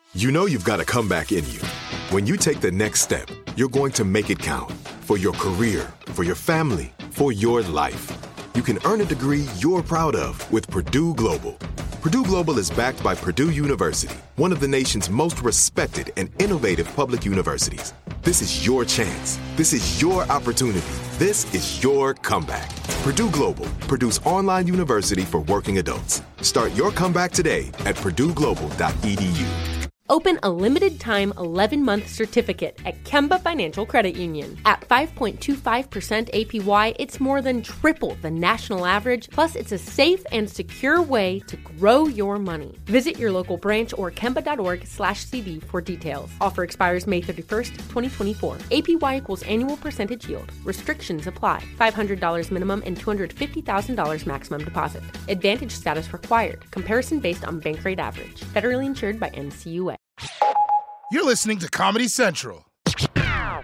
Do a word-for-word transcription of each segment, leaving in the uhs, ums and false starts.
You know you've got a comeback in you. When you take the next step, you're going to make it count for your career, for your family, for your life. You can earn a degree you're proud of with Purdue Global. Purdue Global is backed by Purdue University, one of the nation's most respected and innovative public universities. This is your chance. This is your opportunity. This is your comeback. Purdue Global, Purdue's online university for working adults. Start your comeback today at purdue global dot e d u. Open a limited-time eleven-month certificate at Kemba Financial Credit Union. At five point two five percent A P Y, it's more than triple the national average, plus it's a safe and secure way to grow your money. Visit your local branch or kemba.org slash CD for details. Offer expires May thirty-first, twenty twenty-four. A P Y equals annual percentage yield. Restrictions apply. five hundred dollars minimum and two hundred fifty thousand dollars maximum deposit. Advantage status required. Comparison based on bank rate average. Federally insured by N C U A. You're listening to Comedy Central. My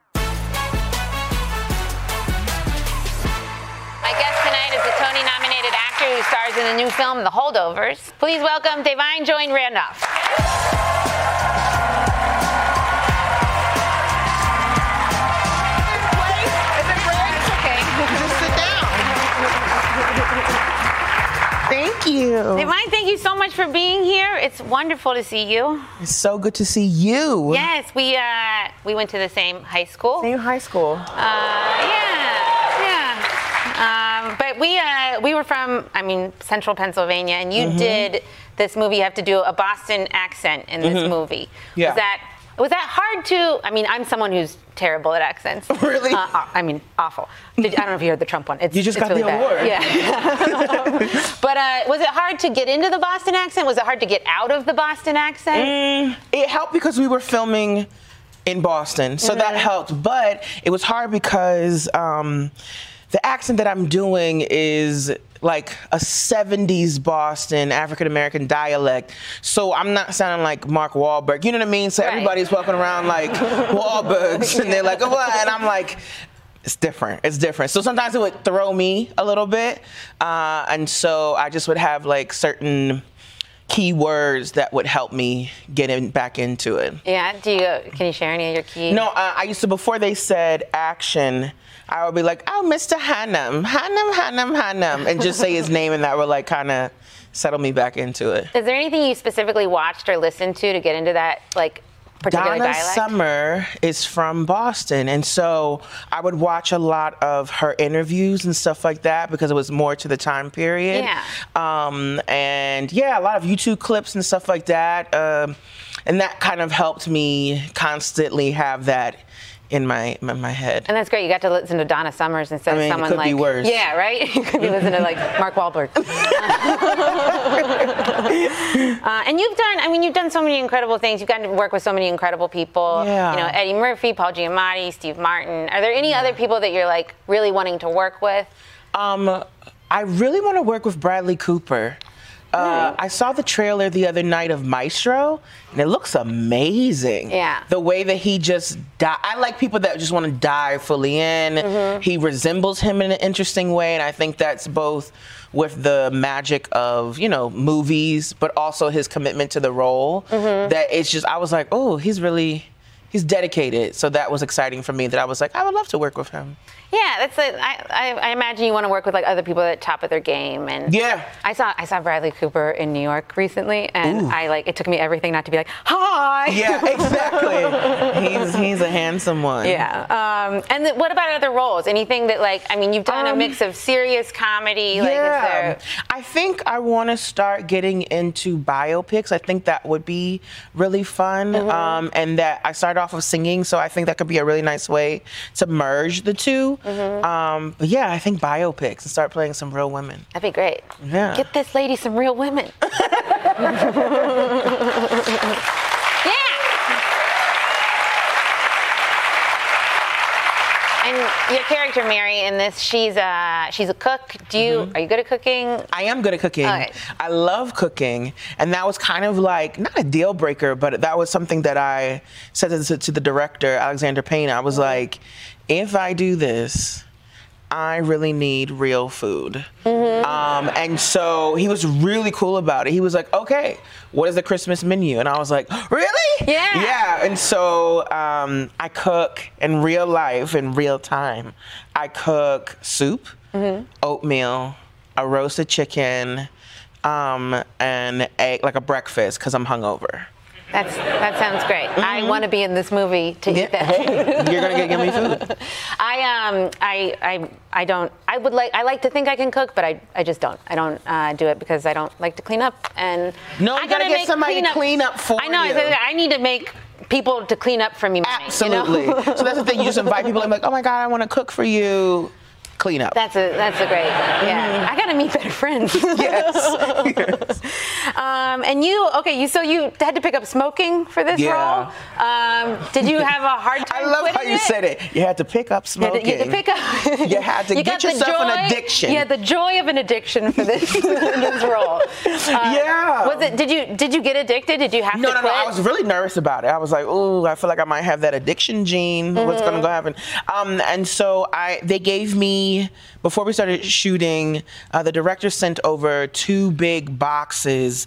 guest tonight is a Tony-nominated actor who stars in the new film The Holdovers. Please welcome Da'Vine Joy Randolph. Thank you. Da'Vine, thank you so much for being here. It's wonderful to see you. It's so good to see you. Yes, we uh, we went to the same high school. Same high school. Uh, yeah, yeah. Um, but we uh, we were from, I mean, Central Pennsylvania, and you mm-hmm. did this movie. You have to do a Boston accent in this mm-hmm. movie. Yeah. Was that was that hard to? I mean, I'm someone who's terrible at accents. Really? Uh, I mean, awful. Did, I don't know if you heard the Trump one. It's, you just it's got really the bad. award. Yeah. But uh, was it hard to get into the Boston accent? Was it hard to get out of the Boston accent? Mm, it helped because we were filming in Boston, so mm-hmm. that helped. But it was hard because um, the accent that I'm doing is like a seventies Boston African-American dialect. So I'm not sounding like Mark Wahlberg. You know what I mean? So right. everybody's walking around like Wahlbergs, and they're like, oh, what? And I'm like, it's different. It's different. So sometimes it would throw me a little bit. Uh, and so I just would have like certain key words that would help me get in, back into it. Yeah. Do you, can you share any of your key? No, uh, I used to, before they said action, I would be like, oh, Mister Hannum, Hannum, Hannum, Hannum, and just say his name, and that would like kind of settle me back into it. Is there anything you specifically watched or listened to to get into that, like, particular Donna dialect? Summer is from Boston, and so I would watch a lot of her interviews and stuff like that because it was more to the time period. Yeah. Um, and yeah, a lot of YouTube clips and stuff like that. Um, and that kind of helped me constantly have that in my in my head. And that's great. You got to listen to Donna Summers instead I mean, of someone it could like be worse. Yeah, right? You could be listening to like Mark Wahlberg. uh, and you've done, I mean, you've done so many incredible things. You've gotten to work with so many incredible people. Yeah. You know, Eddie Murphy, Paul Giamatti, Steve Martin. Are there any yeah. other people that you're like really wanting to work with? Um, I really want to work with Bradley Cooper. Uh, I saw the trailer the other night of Maestro, and it looks amazing. Yeah. The way that he just dive. I like people that just want to dive fully in. Mm-hmm. He resembles him in an interesting way, and I think that's both with the magic of, you know, movies, but also his commitment to the role. Mm-hmm. That it's just, I was like, oh, he's really, he's dedicated. So that was exciting for me that I was like, I would love to work with him. Yeah, that's like, I, I, I imagine you want to work with like other people that top of their game. And yeah, I saw I saw Bradley Cooper in New York recently, and Ooh. I like it took me everything not to be like, hi. Yeah, exactly. he's he's a handsome one. Yeah. Um, and th- what about other roles? Anything that like I mean, you've done um, a mix of serious comedy. Yeah, like, is there... I think I want to start getting into biopics. I think that would be really fun. Mm-hmm. Um, and that I started off with singing, so I think that could be a really nice way to merge the two. Mm-hmm. Um, but yeah, I think biopics and start playing some real women. That'd be great. Yeah. Get this lady some real women. Yeah. And your character Mary in this, she's a she's a cook. Do you mm-hmm. are you good at cooking? I am good at cooking. Okay. I love cooking, and that was kind of like not a deal breaker, but that was something that I said to, to the director Alexander Payne. I was mm-hmm. like, if I do this, I really need real food. Mm-hmm. Um, and so he was really cool about it. He was like, okay, what is the Christmas menu? And I was like, really? Yeah. Yeah. And so um, I cook in real life, in real time. I cook soup, mm-hmm. oatmeal, a roasted chicken, um, and egg, like a breakfast, because I'm hungover. That's that sounds great. Mm-hmm. I want to be in this movie to yeah. eat that. Hey, you're gonna get yummy food. I um I I I don't I would like I like to think I can cook, but I I just don't. I don't uh, do it because I don't like to clean up. And no, I you gotta get somebody to clean up for I know. you. I, I need to make people to clean up for me. Mommy, Absolutely. You know? So that's the thing. You just invite people. I'm like, oh my God, I want to cook for you. Clean up. That's a that's a great yeah. Mm-hmm. I gotta meet better friends. Yes. yes. Um, and you okay? You so you had to pick up smoking for this yeah. role. Um, did you have a hard time? I love how you it? said it. You had to pick up smoking. You had to, you had to pick up. you had to you get yourself joy, an addiction. Yeah, the joy of an addiction for this this role. Uh, yeah. Was it? Did you did you get addicted? Did you have no, to no, quit? No, I was really nervous about it. I was like, ooh, I feel like I might have that addiction gene. Mm-hmm. What's gonna go happen? Um, and so I, they gave me before we started shooting, uh, the director sent over two big boxes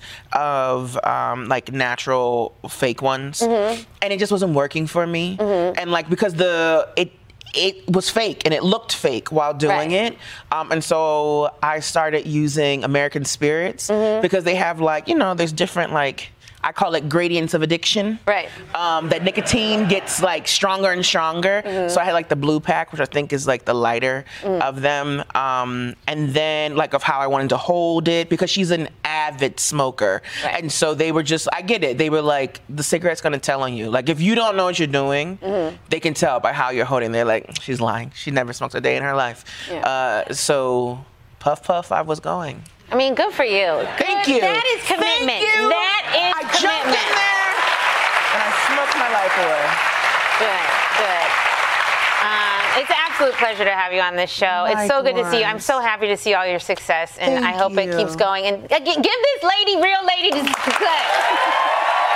of um, like natural fake ones, mm-hmm. and it just wasn't working for me. Mm-hmm. And like because the it. It was fake and it looked fake while doing right. it. Um, and so I started using American Spirits mm-hmm. because they have like, you know, there's different like, I call it gradients of addiction. Right. Um, that nicotine gets like stronger and stronger. Mm-hmm. So I had like the blue pack, which I think is like the lighter mm. of them. Um, and then like of how I wanted to hold it because she's an avid smoker. Right. And so they were just, I get it. They were like, the cigarette's gonna tell on you. Like if you don't know what you're doing, mm-hmm. they can tell by how you're holding. They're like, she's lying. She never smoked a day in her life. Yeah. Uh, so puff, puff, I was going. I mean, good for you. Thank good. you. That is commitment. Thank you. That is I commitment. jumped in there and I smoked my life away. Good, good. Um, it's an absolute pleasure to have you on this show. Likewise. It's so good to see you. I'm so happy to see all your success, and Thank I hope you. it keeps going. And uh, give this lady, real lady, success.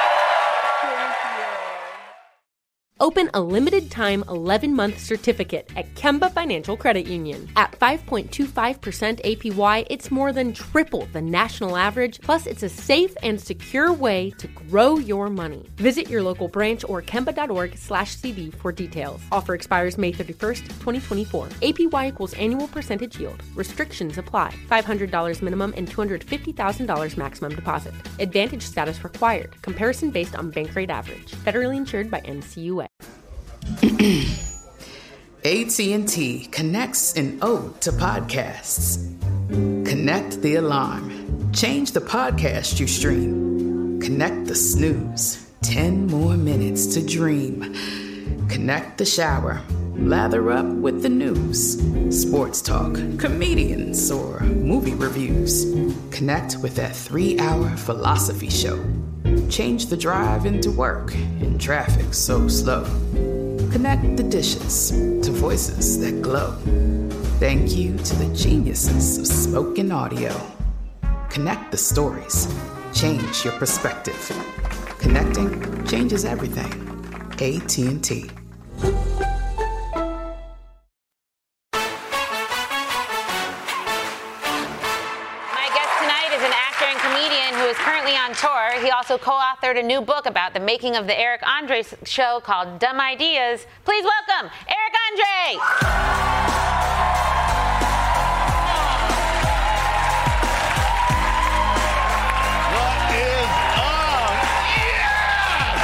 Open a limited-time eleven-month certificate at Kemba Financial Credit Union. At five point two five percent A P Y, it's more than triple the national average, plus it's a safe and secure way to grow your money. Visit your local branch or kemba.org slash CD for details. Offer expires May thirty-first, twenty twenty-four. A P Y equals annual percentage yield. Restrictions apply. five hundred dollars minimum and two hundred fifty thousand dollars maximum deposit. Advantage status required. Comparison based on bank rate average. Federally insured by N C U A. A T and T connects an ode to podcasts. Connect the alarm. Change the podcast you stream. Connect the snooze. Ten more minutes to dream. Connect the shower. Lather up with the news. Sports talk, comedians, or movie reviews. Connect with that three-hour philosophy show. Change the drive into work in traffic so slow. Connect the dishes to voices that glow. Thank you to the geniuses of spoken audio. Connect the stories. Change your perspective. Connecting changes everything. A T and T. Tour. He also co-authored a new book about the making of the Eric Andre show called Dumb Ideas. Please welcome Eric Andre. What is up? Yes!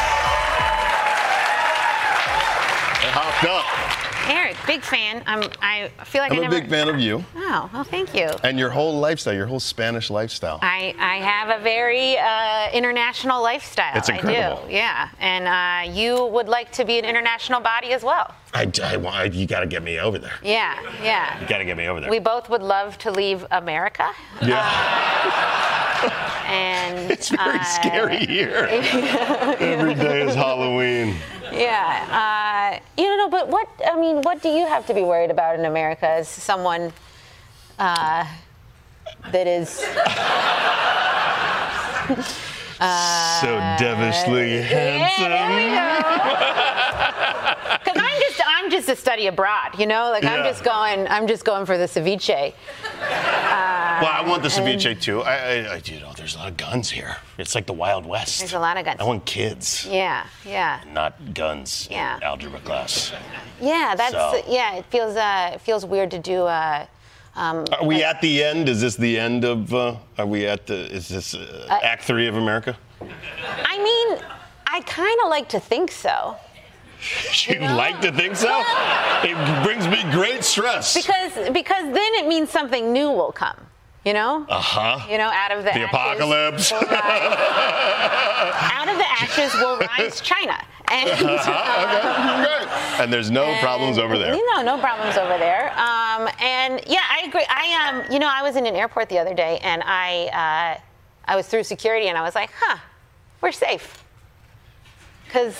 I hopped up. Eric, big fan. I'm, I feel like I'm I never... a big fan of you. Oh, well, thank you. And your whole lifestyle, your whole Spanish lifestyle. I, I have a very uh, international lifestyle. It's incredible. I do, yeah. And uh, you would like to be an international body as well. I, I, I you got to get me over there. Yeah, yeah. You got to get me over there. We both would love to leave America. Yeah. Uh, and it's very uh, scary here. Every day is Halloween. Yeah, uh, you know, but what, I mean, what do you have to be worried about in America as someone uh, that is... uh, so devilishly handsome. Yeah, there we go. Because I'm just, I'm just to study abroad, you know? Like, yeah. I'm just going, I'm just going for the ceviche. Uh, well, I want the ceviche, and, too. I, I, I, you know, there's a lot of guns here. It's like the Wild West. There's a lot of guns. I want kids. Yeah, yeah. Not guns yeah. in algebra class. Yeah, that's, so. yeah, it feels, uh, it feels weird to do, uh, Um, are we at the end? Is this the end of, uh, are we at the, is this uh, uh, Act Three of America? I mean, I kind of like to think so. You, you know? Like to think so? It brings me great stress. Because because then it means something new will come, you know? Uh-huh. You know, out of the, the ashes. apocalypse. Out of the ashes will rise China. And, uh-huh, okay, great. And there's no and, problems over there. You know, no problems over there. Um, and yeah, I agree. I um, you know, I was in an airport the other day, and I uh, I was through security, and I was like, huh, we're safe, because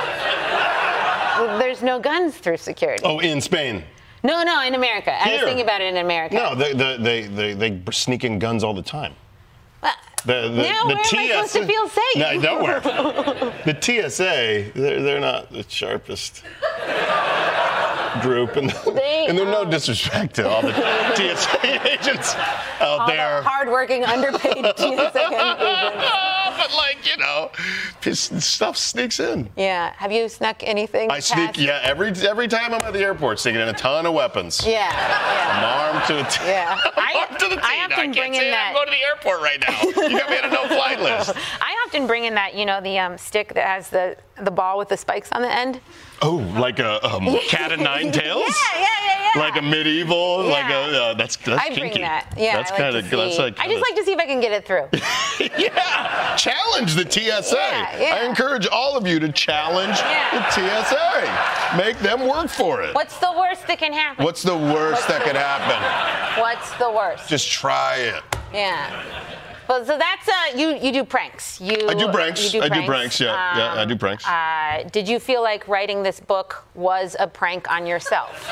there's no guns through security. Oh, in Spain. No, no, in America. Here. I was thinking about it in America. No, they they they they, they sneak in guns all the time. Well, The, the, now the where T S A, am I supposed to feel safe? No, nowhere. The T S A, they're, they're not the sharpest group, and, they, and they're um, no disrespect to all the T S A agents out all there. The hardworking, underpaid T S A agents. But like, you know, stuff sneaks in. Yeah. Have you snuck anything? I sneak, yeah, every every time I'm at the airport, sneaking in a ton of weapons. Yeah. yeah. From arm to the T. Yeah. I, arm to the T. I often I can't bring in say that. I'm going to the airport right now. You got me on a no-flight list. I often bring in that, you know, the um, stick that has the the ball with the spikes on the end. Oh, like a um, cat of nine tails? Yeah, yeah, yeah, yeah. Like a medieval, yeah. like a uh, that's that's I kinky. bring that. Yeah, that's I like kind to of see. that's like. I just like to see if I can get it through. Yeah, challenge the T S A. Yeah, yeah. I encourage all of you to challenge yeah. the T S A. Make them work for it. What's the worst that can happen? What's the worst What's that the could happen? What's the worst? Just try it. Yeah. Well, so that's uh, you. You do pranks. You. I do pranks. You do I pranks. do pranks. Yeah, um, yeah. I do pranks. Uh, did you feel like writing this book was a prank on yourself?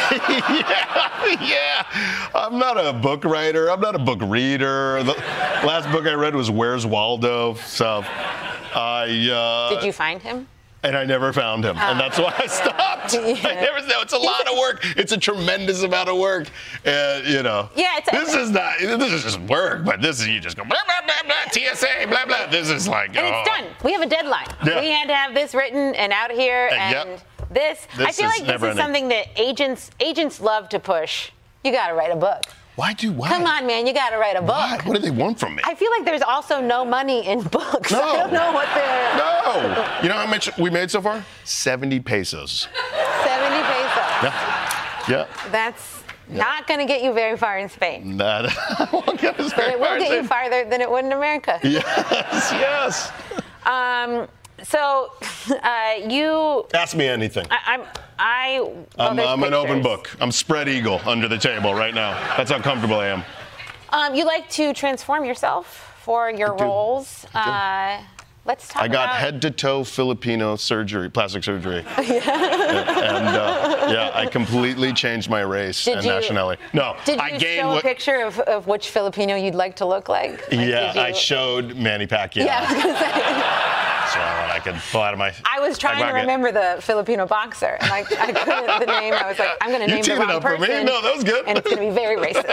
yeah, yeah. I'm not a book writer. I'm not a book reader. The last book I read was Where's Waldo. So, I. Uh, Did you find him? And I never found him, uh, and that's why I stopped. Yeah. I never. No, it's a lot of work. It's a tremendous amount of work, and you know. Yeah, it's. This is not. This is just work, but this is you just go blah blah blah blah T S A blah blah. This is like. And oh. it's done. We have a deadline. Yeah. We had to have this written and out here, and, and yep. this. this. I feel like this is ending. something that agents agents love to push. You got to write a book. Why do why? Come on, man, you got to write a book. Why? What do they want from me? I feel like there's also no money in books. No. I don't know what they're. No. You know how much we made so far? seventy pesos. seventy pesos. Yeah. Yeah. That's yeah. not going to get you very far in Spain. Not, won't get us but very it will far get in you farther than it would in America. Yes, yes. Um. So, uh, you. Ask me anything. I, I'm. I. Well, I'm, I'm an open book. I'm spread eagle under the table right now. That's how comfortable I am. Um, you like to transform yourself for your roles. Uh, let's talk. I got about... head to toe Filipino surgery, plastic surgery. Yeah. And uh, yeah, I completely changed my race did and you, nationality. No, did you I gained show a what, picture of, of which Filipino you'd like to look like? like yeah, you... I showed Manny Pacquiao. Yeah, I was gonna say. So I could pull out of my. I was trying to remember the Filipino boxer, and I, I couldn't the name. I was like, I'm going to name the wrong it up person. For me. No, that was good. And it's going to be very racist.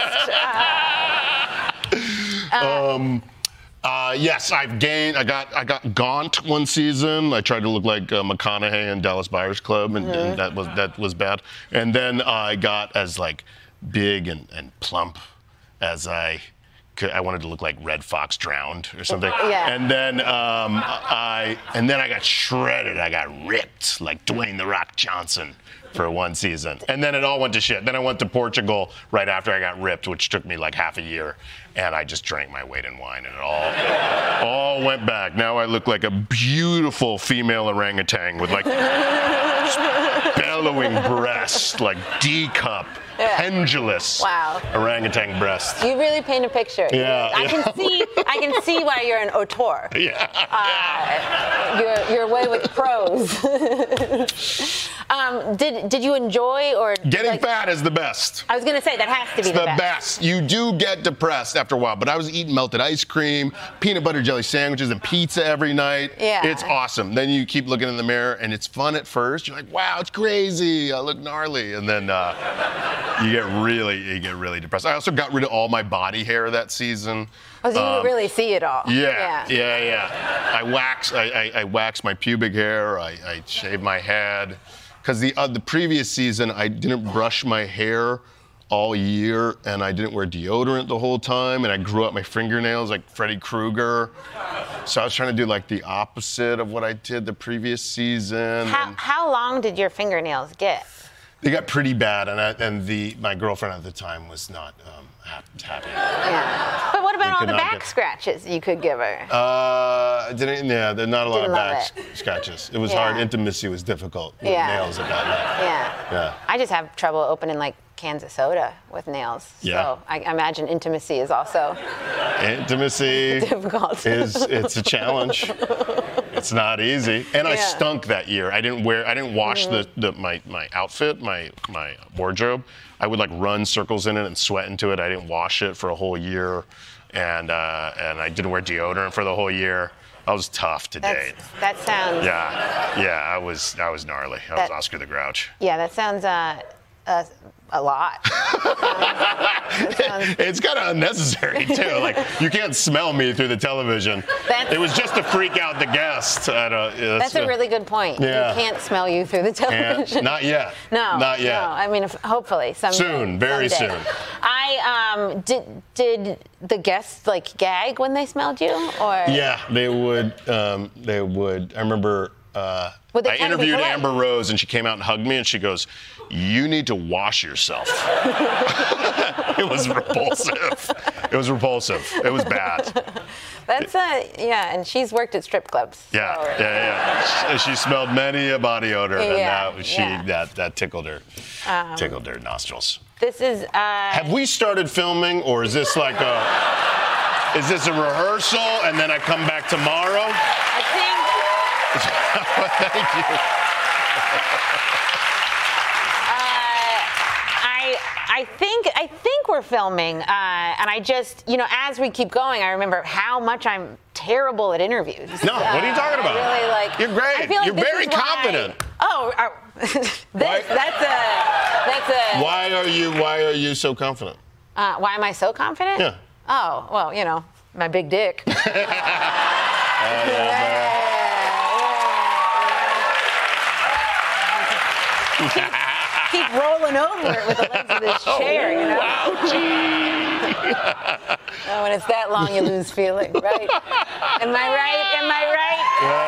Uh, uh, um, uh, yes, I've gained. I got I got gaunt one season. I tried to look like uh, McConaughey in Dallas Buyers Club, and, mm-hmm. and that was that was bad. And then I got as like big and, and plump as I. I wanted to look like Red Fox Drowned or something. Yeah. And then um, I and then I got shredded. I got ripped like Dwayne The Rock Johnson for one season. And then it all went to shit. Then I went to Portugal right after I got ripped, which took me like half a year. And I just drank my weight in wine, and it all all went back. Now I look like a beautiful female orangutan with like bellowing breasts, like D-cup. Yeah. Pendulous wow. orangutan breast. You really paint a picture. Yeah, I yeah. can see. I can see why you're an auteur. Yeah. Uh, you're you're way with prose. um, did did you enjoy or getting like, fat is the best? I was gonna say that has to be it's the, the best. best. You do get depressed after a while, but I was eating melted ice cream, peanut butter jelly sandwiches, and pizza every night. Yeah. It's awesome. Then you keep looking in the mirror, and it's fun at first. You're like, wow, it's crazy. I look gnarly. And then uh, you get really, you get really depressed. I also got rid of all my body hair that season. Oh, so you um, could really see it all. Yeah, yeah, yeah. yeah. I wax, I, I, I wax my pubic hair. I, I shave my head. Because the uh, the previous season, I didn't brush my hair all year, and I didn't wear deodorant the whole time, and I grew out my fingernails like Freddy Krueger. So I was trying to do like the opposite of what I did the previous season. How, how long did your fingernails get? They got pretty bad, and I, and the my girlfriend at the time was not um, happy. Yeah. But what about all the back get... scratches you could give her? Uh, didn't yeah, there's not a lot Didn't of back it. scratches. It was Yeah. hard. Intimacy was difficult with Yeah. nails at that level. Yeah. Yeah. I just have trouble opening like cans of soda with nails. Yeah. So I imagine intimacy is also Intimacy difficult. is it's a challenge. It's not easy. And I Yeah. stunk that year. I didn't wear I didn't wash Mm-hmm. the, the my my outfit, my my wardrobe. I would like run circles in it and sweat into it. I didn't wash it for a whole year. And uh, and I didn't wear deodorant for the whole year. I was tough to That's, date. that sounds. Yeah. Yeah, I was I was gnarly. I That- was Oscar the Grouch. Yeah, that sounds uh, uh, a lot. That sounds- It's kind of unnecessary too. Like you can't smell me through the television. That's- It was just to freak out the guests. I don't, yeah, That's a uh, really good point. Yeah. You can't smell you through the can't- television. not yet. No, Not yet. No, I mean, if, hopefully someday. Soon, very someday. soon. I um, did. Did the guests like gag when they smelled you, or? Yeah, they would. Um, they would. I remember. Uh, Would they I try to be interviewed polite? Amber Rose, and she came out and hugged me, and she goes, "You need to wash yourself." It was repulsive. It was repulsive. It was bad. That's a yeah, and she's worked at strip clubs. Yeah, so- yeah, yeah. She, she smelled many a body odor, and Yeah, that she yeah. that that tickled her, Um, tickled her nostrils. This is. Uh, Have we started filming, or is this like a is this a rehearsal, and then I come back tomorrow? I think. Thank you. I I think I think we're filming, uh, and I just you know as we keep going, I remember how much I'm terrible at interviews. No, what are you talking Uh, about? I really like. You're great. I feel like You're this very is why- confident. Oh, uh, this, Why- that's a that's a. Why are you Why are you so confident? Uh, why am I so confident? Yeah. Oh well, you know my big dick. Keep rolling over it with the legs of this chair, you know. Oh, when it's that long, you lose feeling, right? Am I right? Am I right?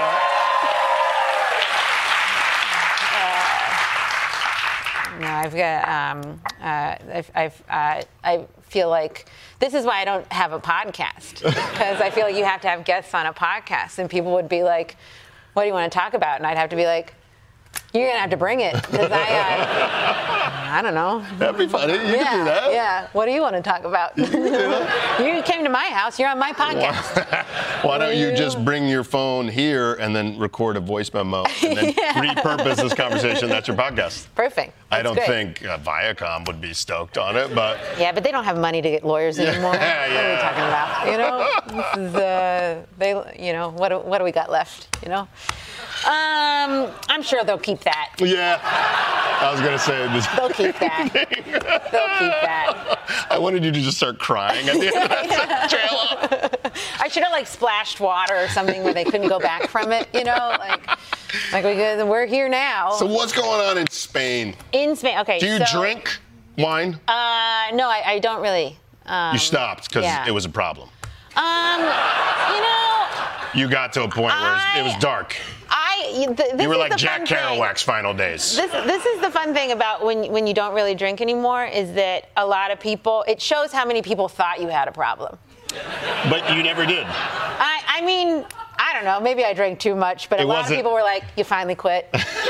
Uh, no, I've got. Um, uh, I've. I've uh, I feel like this is why I don't have a podcast, because I feel like you have to have guests on a podcast, and people would be like, "What do you want to talk about?" And I'd have to be like, "You're gonna have to bring it," because I, uh, I don't know. That'd be funny. You yeah, can do that. yeah. What do you want to talk about? You, you came to my house. You're on my podcast. Why don't you just bring your phone here and then record a voice memo and then Yeah. repurpose this conversation? That's your podcast. Perfect. I That's don't great. think uh, Viacom would be stoked on it, but Yeah, but they don't have money to get lawyers anymore. Yeah, What are we yeah. talking about? You know, this is uh, they. You know, what do, what do we got left? You know, um, I'm sure they'll keep that. yeah, I was gonna say this. They'll keep that. They'll keep that. I wanted you to just start crying at the end of that trailer. I should have like splashed water or something where they couldn't go back from it. You know, like like we could, we're here now. So what's going on in Spain? In Spain, okay. Do you so, drink wine? Uh, no, I, I don't really. Um, You stopped because yeah. it was a problem. Um, you know, You got to a point where it was, it was I- dark. I. Th- this You were is like the Jack fun thing. Kerouac's final days. This, this is the fun thing about when when you don't really drink anymore is that a lot of people. It shows how many people thought you had a problem. But you never did. I, I mean, I don't know. Maybe I drank too much, but a It lot of wasn't- people were like, "You finally quit,"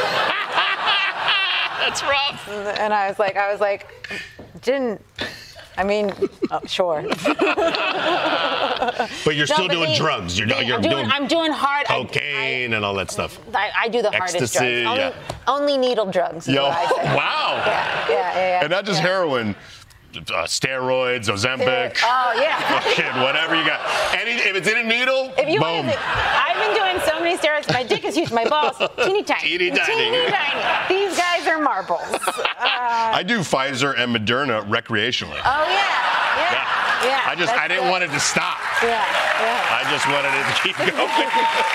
That's rough. and I was like, I was like, didn't. I mean, oh, sure. But you're No, still but doing they- drugs. You're, they- you're I'm doing, doing I'm doing hard. I- cocaine and all that stuff. I, I do the hardest Ecstasy, drugs. Only, yeah. only needle drugs. Is Yo, what I say. wow. Yeah, yeah, yeah, yeah. And not just yeah. heroin. uh, steroids, Ozempic. Oh, yeah. Shit, whatever you got. Any, if it's in a needle, if you boom. To, I've been doing so many steroids. My dick is huge. My balls, teeny tiny. Teeny tiny. Teeny tiny. These guys are marbles. Uh, I do Pfizer and Moderna recreationally. Oh, yeah. Yeah. Yeah. yeah I just, I didn't good. want it to stop. Yeah. Yeah. I just wanted it to keep going.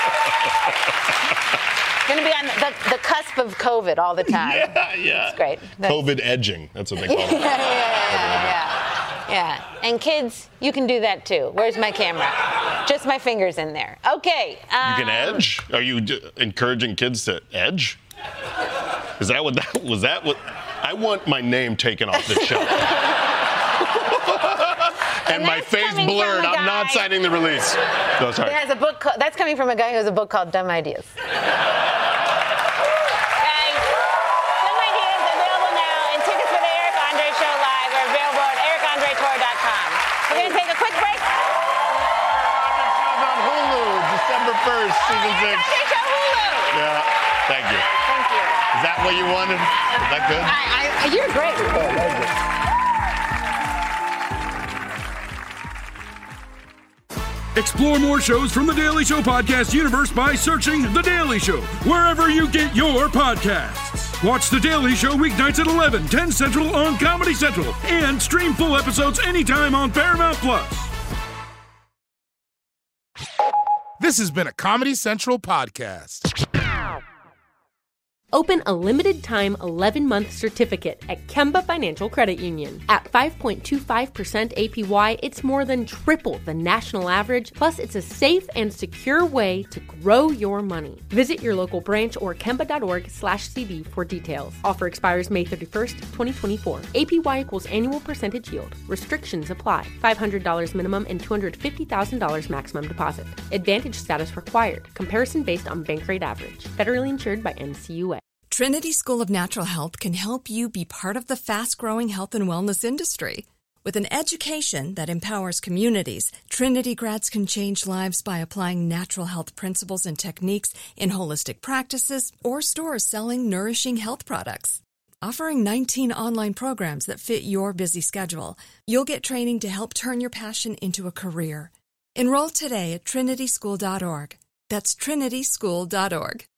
Going to be on the, the cusp of COVID all the time. Yeah, yeah. That's great. That's... COVID edging. That's what they call it. yeah, yeah, yeah, yeah, yeah. And kids, you can do that too. Where's my camera? Just my fingers in there. Okay. Um, You can edge? Are you d- encouraging kids to edge? Is that what that was? That what? I want my name taken off the show. And, and my face blurred. I'm not signing the release. No, sorry. It has a book. Called, that's coming from a guy who has a book called Dumb Ideas. Okay. Dumb Ideas available now, and tickets for the Eric Andre Show live are available at eric andre tour dot com. We're going to take a quick break. On Hulu, December first, season oh, six. Eric Andre Show Hulu. Yeah. Thank you. Thank you. Is that what you wanted? Is that good? I, I, you're great. Oh, thank you. Explore more shows from The Daily Show podcast universe by searching The Daily Show wherever you get your podcasts. Watch The Daily Show weeknights at eleven, ten Central on Comedy Central and stream full episodes anytime on Paramount Plus. This has been a Comedy Central podcast. Open a limited-time eleven-month certificate at Kemba Financial Credit Union. At five point two five percent A P Y, it's more than triple the national average, plus it's a safe and secure way to grow your money. Visit your local branch or kemba.org slash CD for details. Offer expires May thirty-first, twenty twenty-four. A P Y equals annual percentage yield. Restrictions apply. five hundred dollars minimum and two hundred fifty thousand dollars maximum deposit. Advantage status required. Comparison based on bank rate average. Federally insured by N C U A. Trinity School of Natural Health can help you be part of the fast-growing health and wellness industry. With an education that empowers communities, Trinity grads can change lives by applying natural health principles and techniques in holistic practices or stores selling nourishing health products. Offering nineteen online programs that fit your busy schedule, you'll get training to help turn your passion into a career. Enroll today at trinity school dot org. That's trinity school dot org.